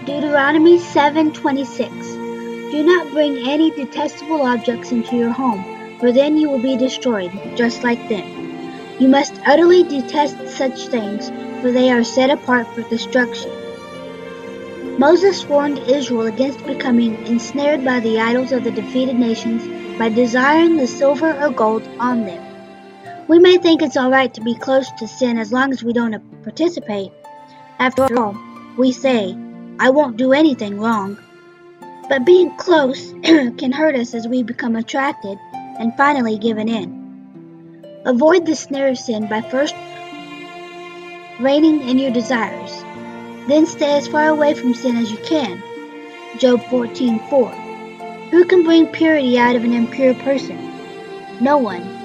Deuteronomy 7:26. Do not bring any detestable objects into your home, for then you will be destroyed, just like them. You must utterly detest such things, for they are set apart for destruction. Moses warned Israel against becoming ensnared by the idols of the defeated nations by desiring the silver or gold on them. We may think it's alright to be close to sin as long as we don't participate. After all, we say, I won't do anything wrong. But being close can hurt us as we become attracted and finally given in. Avoid the snare of sin by first reining in your desires. Then stay as far away from sin as you can. Job 14:4. Who can bring purity out of an impure person? No one.